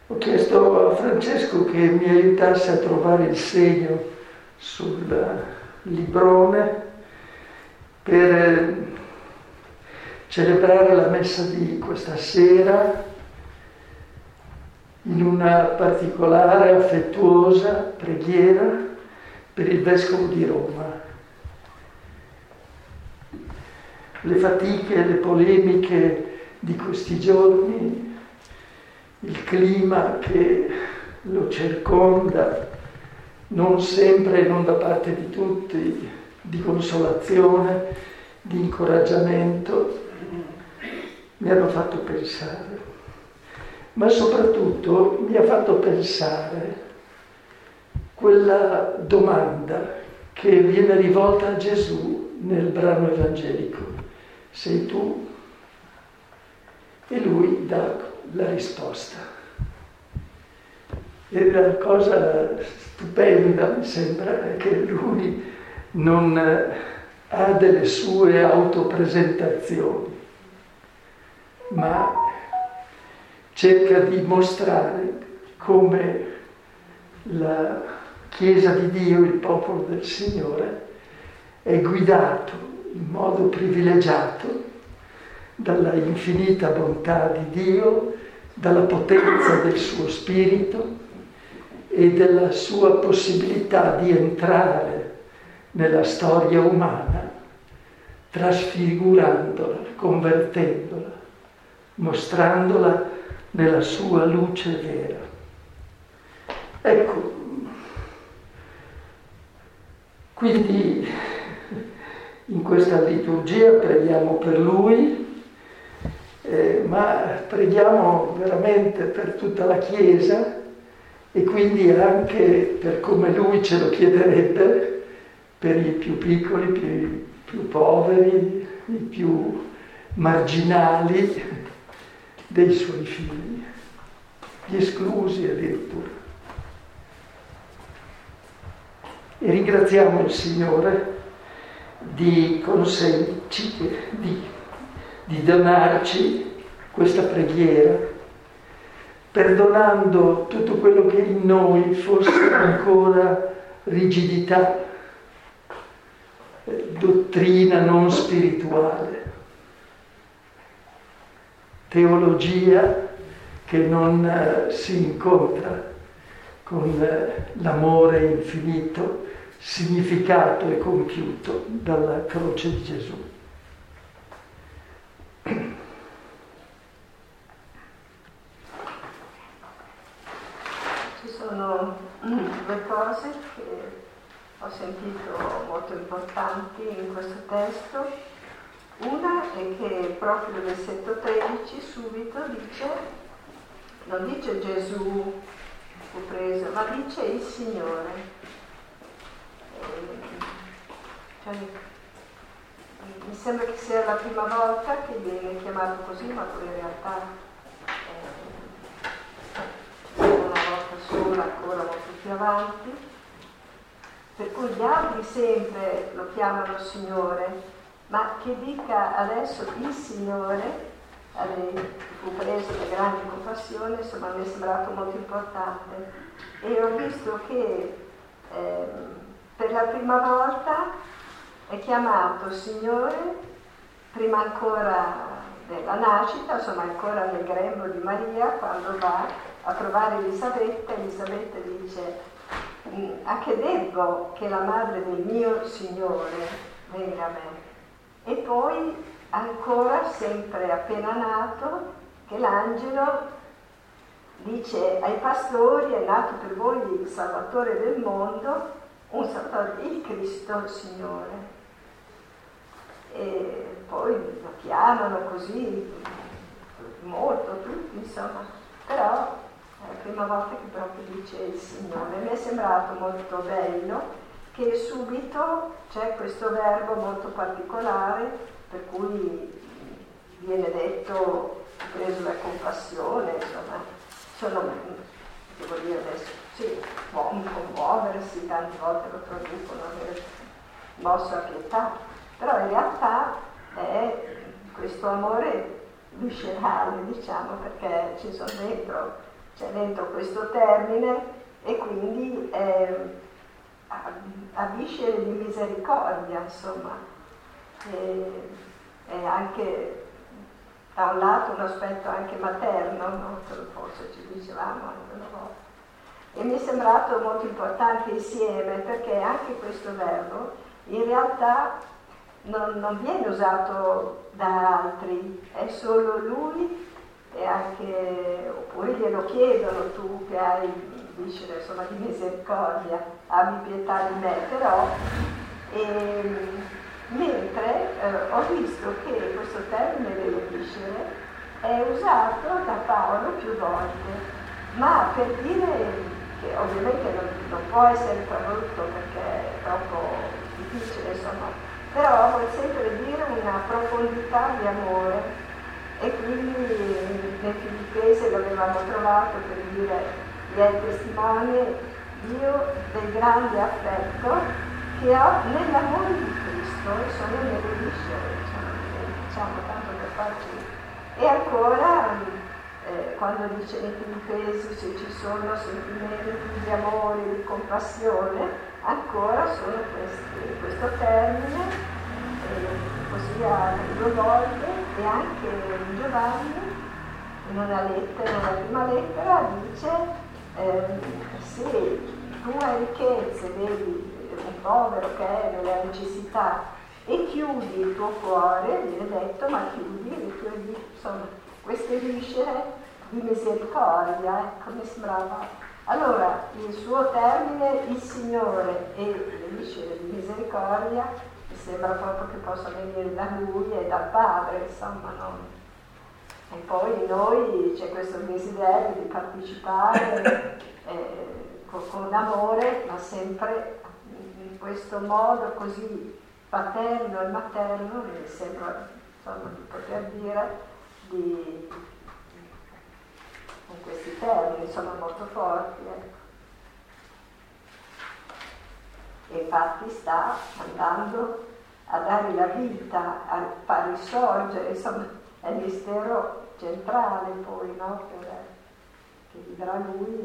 Ho chiesto a Francesco che mi aiutasse a trovare il segno sul librone per celebrare la messa di questa sera in una particolare, affettuosa preghiera per il Vescovo di Roma. Le fatiche, le polemiche di questi giorni, il clima che lo circonda, non sempre e non da parte di tutti, di consolazione, di incoraggiamento, mi hanno fatto pensare. Ma soprattutto mi ha fatto pensare quella domanda che viene rivolta a Gesù nel brano evangelico: sei tu? E lui dà la risposta. E la cosa stupenda, mi sembra, è che lui non ha delle sue autopresentazioni, ma cerca di mostrare come la Chiesa di Dio, il popolo del Signore, è guidato in modo privilegiato dalla infinita bontà di Dio, dalla potenza del suo spirito e della sua possibilità di entrare nella storia umana, trasfigurandola, convertendola, mostrandola nella sua luce vera. Ecco, quindi in questa liturgia preghiamo per lui, ma preghiamo veramente per tutta la Chiesa e quindi anche per come lui ce lo chiederebbe, per i più piccoli, più poveri, i più marginali dei suoi figli, gli esclusi addirittura. E ringraziamo il Signore di donarci questa preghiera, perdonando tutto quello che in noi fosse ancora rigidità, dottrina non spirituale, teologia che non si incontra con l'amore infinito, significato e compiuto dalla croce di Gesù. Ci sono due cose che ho sentito molto importanti in questo testo. Una è che proprio nel versetto 13 subito non dice Gesù fu preso, ma dice il Signore. Cioè, mi sembra che sia la prima volta che viene chiamato così, ma poi in realtà una volta sola, ancora molto più avanti, per cui gli altri sempre lo chiamano Signore, ma che dica adesso il Signore fu preso da grande compassione, insomma mi è sembrato molto importante. E ho visto che per la prima volta è chiamato Signore prima ancora della nascita, insomma ancora nel grembo di Maria, quando va a trovare Elisabetta dice: a che debbo che la madre del mio Signore venga a me? E poi ancora, sempre appena nato, che l'angelo dice ai pastori: è nato per voi il Salvatore del mondo, un Salvatore, il Cristo, il Signore. E poi lo chiamano così, molto tutti, insomma, però è la prima volta che proprio dice il Signore. Mi è sembrato molto bello che subito c'è questo verbo molto particolare, per cui viene detto preso da compassione, insomma, devo dire adesso, sì, può commuoversi, tante volte lo traducono, avere mosso a pietà, però in realtà è questo amore viscerale, diciamo, perché ci sono dentro c'è dentro questo termine e quindi a viscere di misericordia, insomma, è anche da un lato un aspetto anche materno, no? Forse ci dicevamo anche una volta. E mi è sembrato molto importante insieme, perché anche questo verbo in realtà non viene usato da altri, è solo lui, e anche, oppure glielo chiedono: tu che hai viscere, insomma, di misericordia, abbi pietà di me. Però mentre ho visto che questo termine delle viscere è usato da Paolo più volte, ma per dire che ovviamente non può essere tradotto perché è troppo difficile, insomma, però vuol sempre dire una profondità di amore. E quindi nel Filippesi l'avevamo trovato per dire: gli è testimone Dio del grande affetto che ho nell'amore di Cristo, e sono nelle viscere, diciamo tanto per farci. E ancora quando dice nei Filippesi: se ci sono sentimenti di amore, di compassione, ancora sono questo termine, così due volte. E anche Giovanni in una lettera, nella prima lettera, dice: se tu hai ricchezze, vedi un povero che è nella necessità e chiudi il tuo cuore, viene detto, ma chiudi le tue vite, insomma, queste viscere di misericordia, ecco, mi sembrava. Allora, il suo termine, il Signore, e le viscere di misericordia, mi sembra proprio che possa venire da Lui e dal Padre, insomma, no? E poi noi c'è questo desiderio di partecipare con amore, ma sempre in questo modo così paterno e materno, mi sembra, insomma, di poter dire, con questi termini, insomma, molto forti, ecco. E infatti sta andando a dare la vita, a far risorgere, insomma, è il mistero centrale poi, no? Che vivrà lui.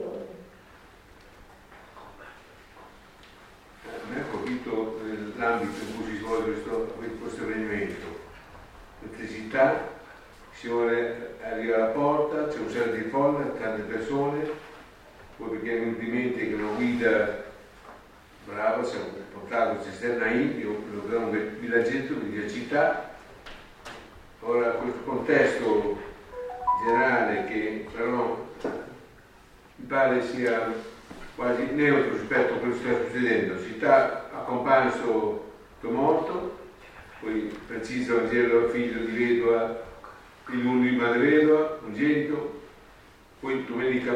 A me ha colpito l'ambito in cui si svolge questo avvenimento. Necessità, il Signore arriva alla porta, c'è un certo di folla, tante persone, poi perché non dimentica che una guida brava, siamo portato a Cisternain, io lo vedo un villaggetto di città. Ora questo contesto generale, che però mi pare sia quasi neutro rispetto a quello che sta succedendo. Città a comparso morto, poi precisa il Vangelo, figlio di vedova, figlio di madre vedova, ungenito. Poi domenica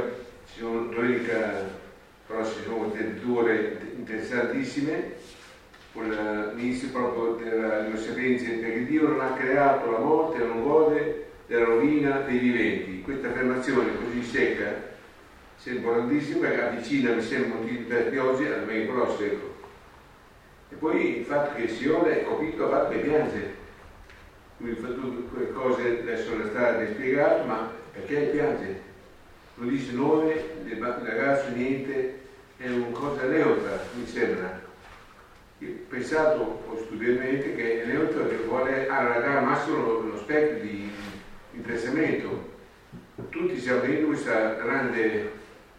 prossima ci sono due ore interessantissime, con l'inizio proprio delle osservenze, perché Dio non ha creato la morte, non gode della rovina dei viventi. Questa affermazione così secca sembra importantissima, perché avvicina, mi sembra, motivi per oggi al domenica prossimo. E poi il fatto che il Signore è colpito dal fatto che piange. Lui fa tutte quelle cose, adesso le state spiegato, ma perché piange? Non dice nome, il ragazzo niente, è una cosa neutra, mi sembra. Io ho pensato studiosamente che è neutro perché vuole allargare al massimo lo spettro di interessamento. Tutti stiamo vedendo questa grande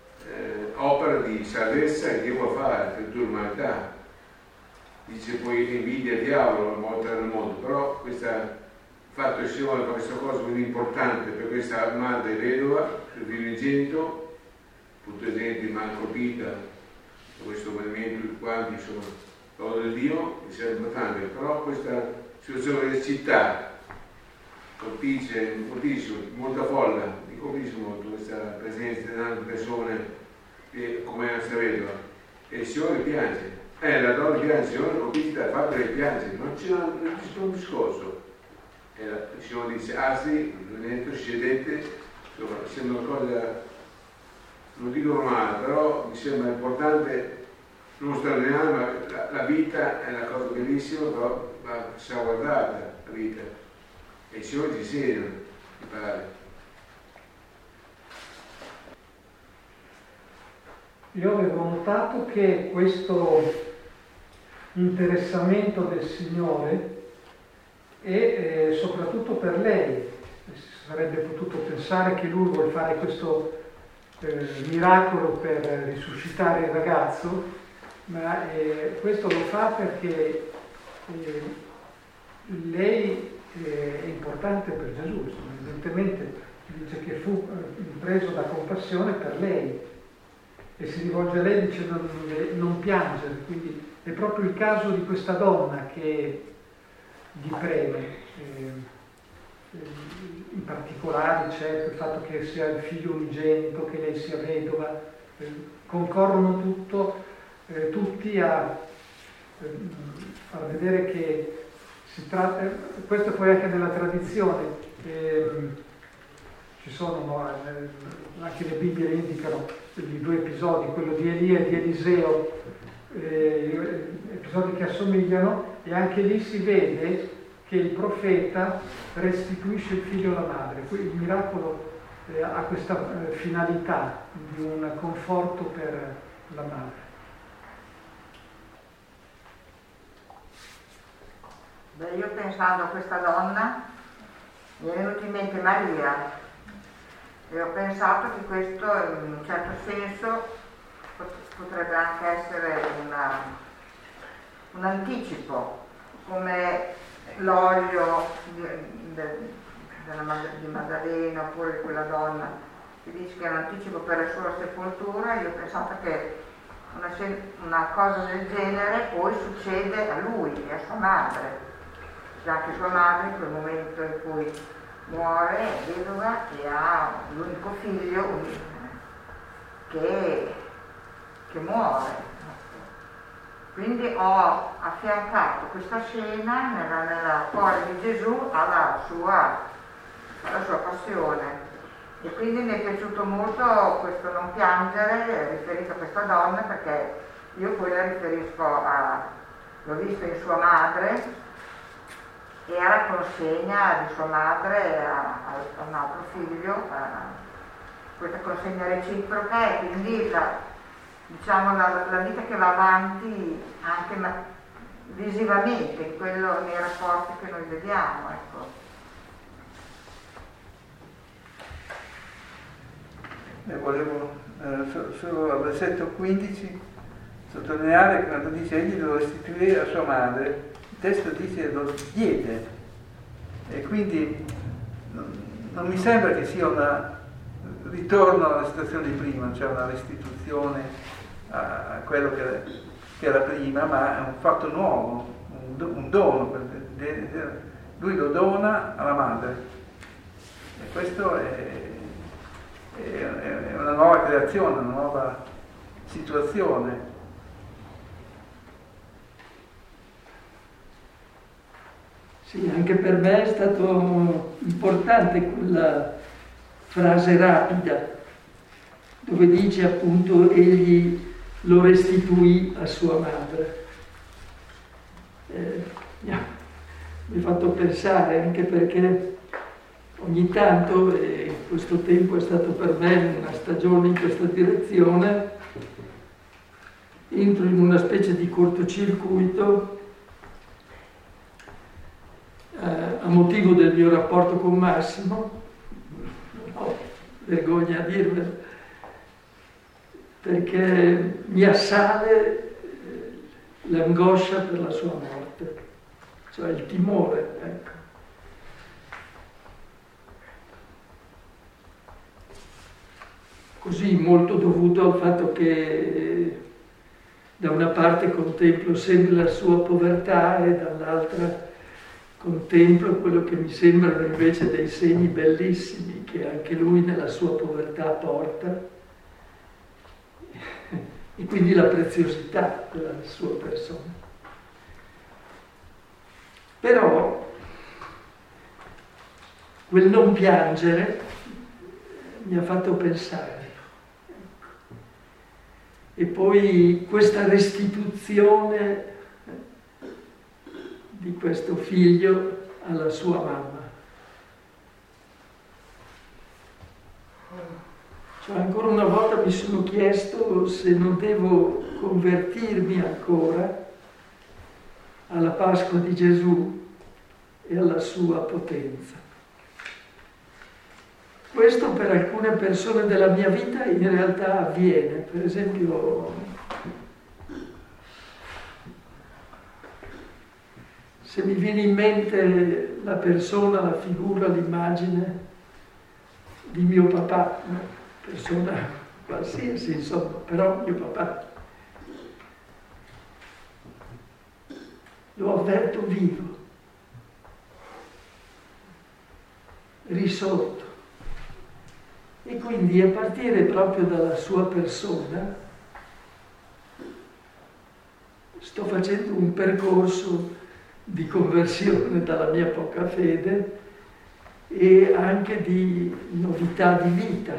opera di salvezza che Dio può fare per tutta l'umanità. Dice poi invidia il diavolo a volta nel mondo, però questo fatto il Signore fa questa cosa così importante per questa madre vedova, il primogenito, tutta gente mal colpita da questo movimento, tutti quanti, insomma, lode del Dio, che sia importante, però questa situazione delle città colpisce moltissimo, molta folla, mi colpisce molto questa presenza di tante persone che, come questa vedova, e il Signore piange. La donna piange, il Signore è colpita dal fatto che piange, non c'è un discorso. Il Signore dice: sì, dentro scendete, insomma, sembra una cosa, non dico normale, però mi sembra importante, non straordinario, ma la vita è una cosa bellissima, però va salvaguardata la vita. E il Signore ci insegna, mi pare. io avevo notato che questo interessamento del Signore e soprattutto per lei, si sarebbe potuto pensare che lui vuole fare questo miracolo per risuscitare il ragazzo, ma questo lo fa perché lei è importante per Gesù, insomma, evidentemente dice che fu preso da compassione per lei e si rivolge a lei dicendo non piangere, quindi è proprio il caso di questa donna che gli preme. In particolare c'è il fatto che sia il figlio unigenito, che lei sia vedova, concorrono tutti a far vedere che si tratta, questo poi anche nella tradizione, ci sono anche le Bibbie indicano i due episodi, quello di Elia e di Eliseo, episodi che assomigliano, e anche lì si vede che il profeta restituisce il figlio alla madre. Il miracolo ha questa finalità di un conforto per la madre. Beh, io pensando a questa donna mi è venuta in mente Maria e ho pensato che questo in un certo senso potrebbe anche essere un anticipo, come l'olio di Maddalena oppure di quella donna che dice che è un anticipo per la sua sepoltura. Io ho pensato che una cosa del genere poi succede a lui e a sua madre, perché anche sua madre in quel momento in cui muore è vedova e ha l'unico figlio che muore. Quindi ho affiancato questa scena nella cuore di Gesù alla sua passione, e quindi mi è piaciuto molto questo non piangere riferito a questa donna, perché io poi la riferisco l'ho vista in sua madre e alla consegna di sua madre a un altro figlio, questa consegna reciproca, e quindi la vita che va avanti anche visivamente nei rapporti che noi vediamo, ecco. Volevo solo al versetto 15 sottolineare che quando dice egli lo restituì a sua madre, il testo dice lo diede, e quindi non mi sembra che sia un ritorno alla situazione di prima, cioè una restituzione a quello che era prima, ma è un fatto nuovo, un dono. Lui lo dona alla madre, e questo è una nuova creazione, una nuova situazione. Sì, anche per me è stato importante quella frase rapida dove dice appunto egli lo restituì a sua madre. Mi ha fatto pensare, anche perché ogni tanto, e questo tempo è stato per me una stagione in questa direzione, entro in una specie di cortocircuito a motivo del mio rapporto con Massimo, no, vergogna a dirvelo, perché mi assale l'angoscia per la sua morte, cioè il timore, ecco. Così molto dovuto al fatto che da una parte contemplo sempre la sua povertà e dall'altra contemplo quello che mi sembrano invece dei segni bellissimi che anche lui nella sua povertà porta, e quindi la preziosità della sua persona. Però quel non piangere mi ha fatto pensare. E poi questa restituzione di questo figlio alla sua mamma. Ancora una volta mi sono chiesto se non devo convertirmi ancora alla Pasqua di Gesù e alla sua potenza. Questo per alcune persone della mia vita in realtà avviene. Per esempio, se mi viene in mente la persona, la figura, l'immagine di mio papà, una persona qualsiasi, insomma, però mio papà, lo avverto vivo, risorto. E quindi a partire proprio dalla sua persona sto facendo un percorso di conversione dalla mia poca fede e anche di novità di vita.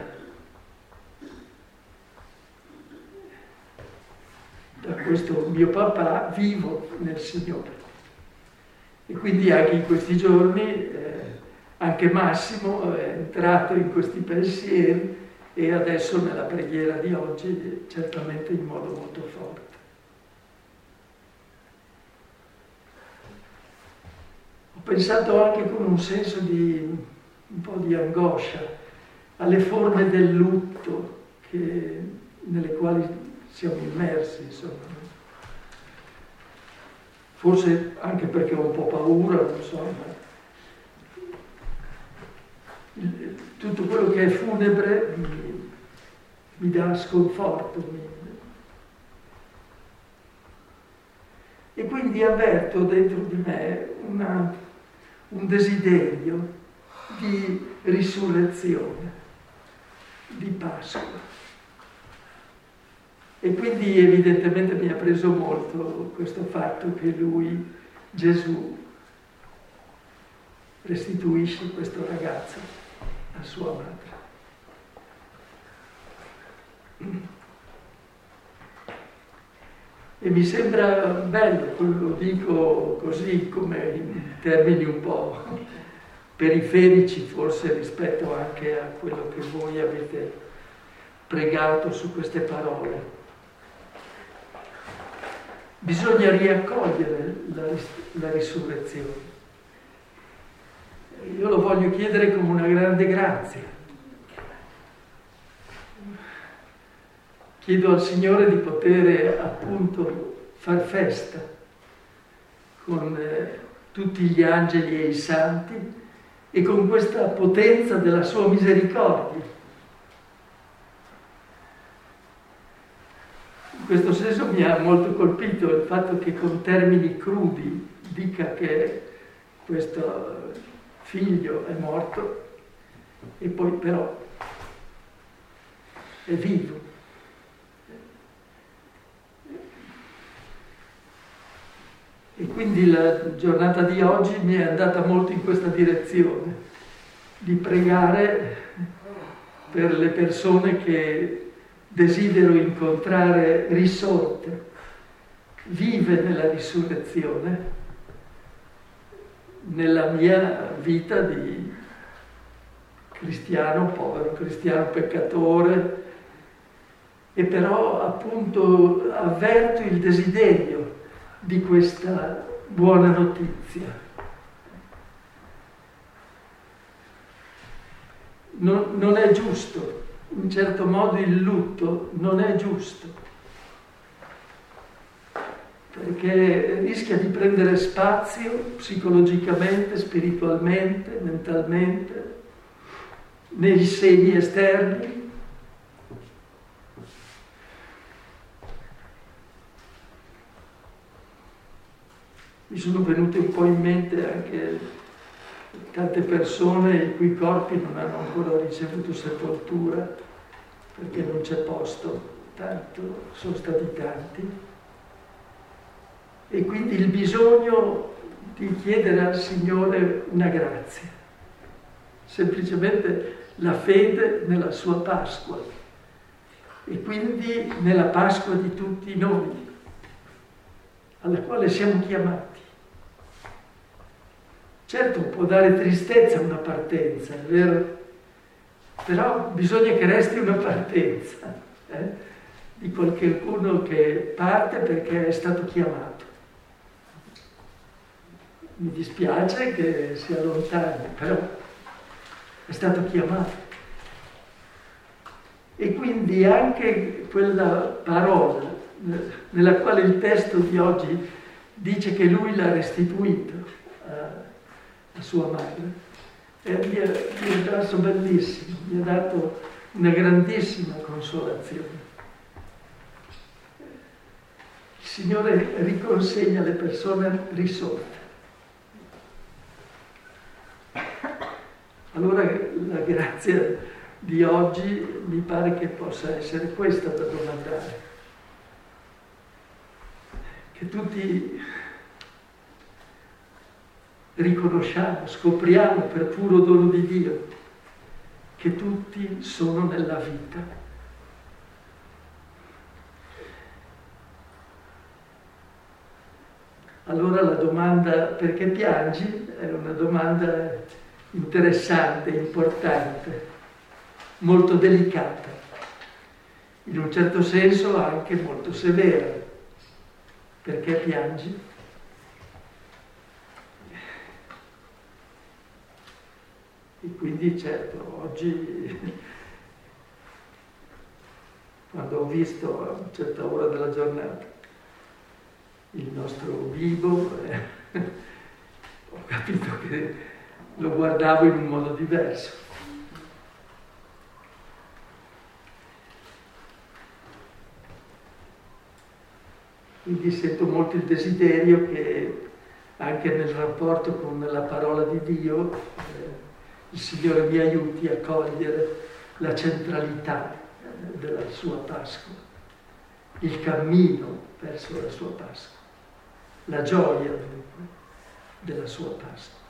Da questo mio papà vivo nel Signore. E quindi anche in questi giorni anche Massimo è entrato in questi pensieri e adesso nella preghiera di oggi certamente in modo molto forte. Ho pensato anche con un senso di un po' di angoscia alle forme del lutto nelle quali siamo immersi, insomma. Forse anche perché ho un po' paura, non so, ma tutto quello che è funebre mi dà sconforto. E quindi avverto dentro di me un desiderio di risurrezione, di Pasqua. E quindi evidentemente mi ha preso molto questo fatto che lui, Gesù, restituisce questo ragazzo a sua madre. E mi sembra bello, lo dico così come in termini un po' periferici forse rispetto anche a quello che voi avete pregato su queste parole. Bisogna riaccogliere la risurrezione. Io lo voglio chiedere come una grande grazia. Chiedo al Signore di poter appunto far festa con tutti gli angeli e i santi e con questa potenza della sua misericordia. In questo senso mi ha molto colpito il fatto che con termini crudi dica che questo figlio è morto e poi però è vivo. E quindi la giornata di oggi mi è andata molto in questa direzione, di pregare per le persone che desidero incontrare risorte, vive nella risurrezione, nella mia vita di cristiano, povero cristiano peccatore, e però appunto avverto il desiderio di questa buona notizia. Non è giusto, in certo modo il lutto non è giusto, perché rischia di prendere spazio psicologicamente, spiritualmente, mentalmente, nei segni esterni. Mi sono venute un po' in mente anche tante persone i cui corpi non hanno ancora ricevuto sepoltura perché non c'è posto, tanto sono stati tanti. E quindi il bisogno di chiedere al Signore una grazia, semplicemente la fede nella sua Pasqua e quindi nella Pasqua di tutti noi, alla quale siamo chiamati. Certo, può dare tristezza una partenza, è vero? però bisogna che resti una partenza di qualcuno che parte perché è stato chiamato. Mi dispiace che si allontani, però è stato chiamato. E quindi anche quella parola nella quale il testo di oggi dice che lui l'ha restituito a sua madre, mi ha dato bellissimo, mi ha dato una grandissima consolazione. Il Signore riconsegna le persone risolte. Allora la grazia di oggi mi pare che possa essere questa da domandare. Che tutti riconosciamo, scopriamo per puro dono di Dio che tutti sono nella vita. Allora la domanda perché piangi è una domanda interessante, importante, molto delicata, in un certo senso anche molto severa. Perché piangi? E quindi certo, oggi, quando ho visto a una certa ora della giornata il nostro bimbo, ho capito che lo guardavo in un modo diverso. Quindi sento molto il desiderio che anche nel rapporto con la parola di Dio il Signore mi aiuti a cogliere la centralità della sua Pasqua, il cammino verso la sua Pasqua, la gioia dunque della sua Pasqua.